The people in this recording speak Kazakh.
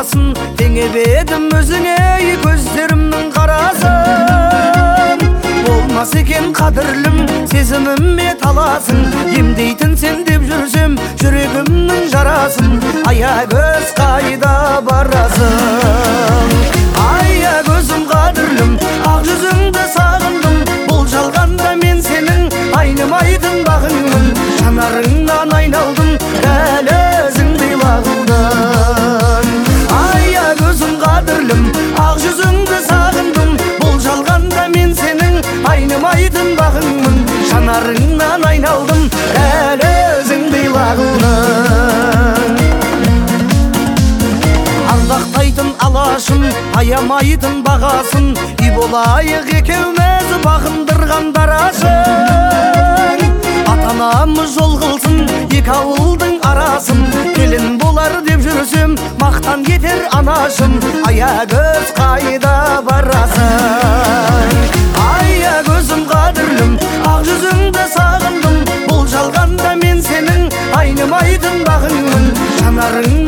баласын, теңебедім өзіңе көздерімнің қарасын. Болмас екен қадірлім, сезіміме таласын, емдейтін сен деп жүрсем жүрегімнің жарасын. Аягөз қайда барасың? Аягөзім қадірлім, ақ жүзіңді сағындым. Бұл жалғанда мен сенің айнымайтын бағыңмын. Жанарыңнан айналдым, әлі өзіңдей бағындым. Аягөзім қадірлім, ақ жүзіңді сағындым. Бұл жалғанда мен сенің айнымайтын бағыңмын. Жанарыңнан айналдым, әлі өзіңдей бағындым. Ардақтайтын алашым, аямайтын бағасын, үй болайық екеуміз бағындырған дарашың. Ата-анамыз жол қылсын екі ауылдың арасын, келін болар деп жүрсем мақтан етер анашым. Аягөз қайда барасың? Аягөзім қадірлім, ақ жүзіңді сағындым. Бұл жалғанда мен сенің айнымайтын бағыңмын. Жанарың